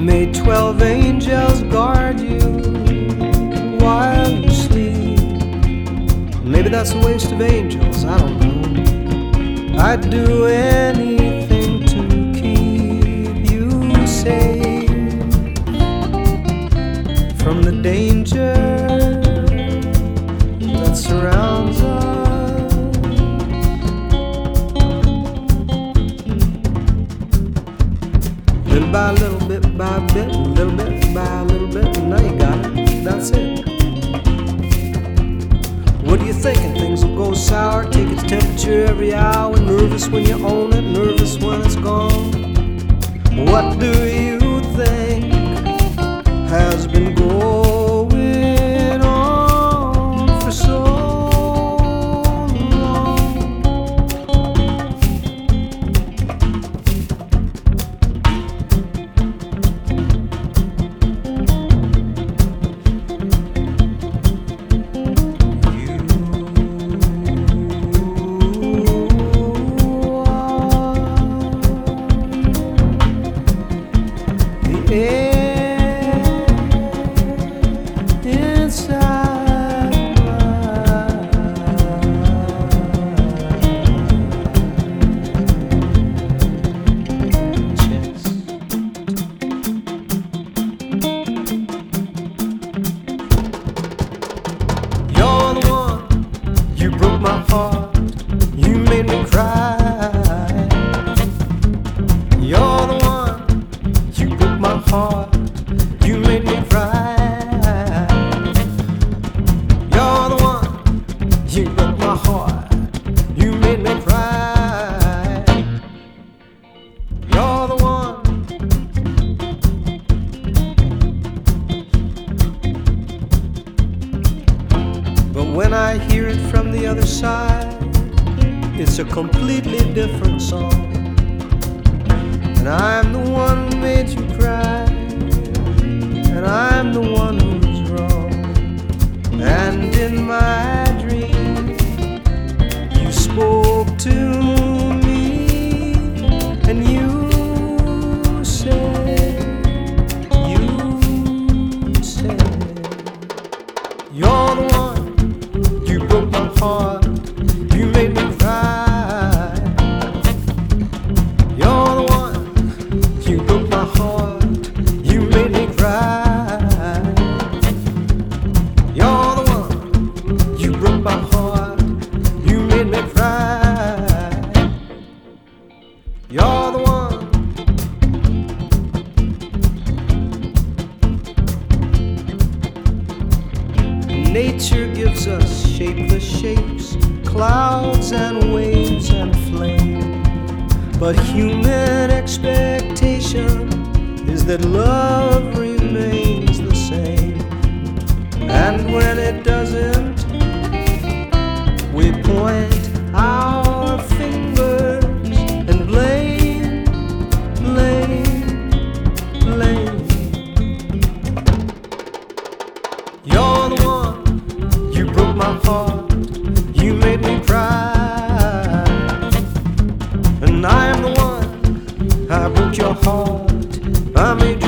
May 12 angels guard you while you sleep. Maybe that's a waste of angels, I don't know. I'd do anything to keep you safe from the danger that surrounds us. Little by little, bit by bit, little bit by little bit, now you got it, that's it. What are you thinking? Things will go sour, take its temperature every hour. Nervous when you own it, nervous when it's gone. What do you think has been going on for so long? My heart, you made me cry. You're the one, you broke my heart, you made me cry. You're the one, you broke my heart, you made me cry. You're the one. But when I hear it from the other side, it's a completely different song. And I'm the one who made you cry, and I'm the one who's wrong. And in my dream, you spoke to me, and you said, you're the one, you broke my heart, you made me cry. You're the one, you broke my heart, you made me cry. You're the one, you broke my heart, you made me cry. You're the one. Nature gives us shapeless shapes, clouds and waves and flame. But human expectation is that love remains the same. And when it doesn't, we point our fingers and blame, blame, blame. You're the one, you broke my heart, you made me cry. And I am the one, I broke your heart, I made you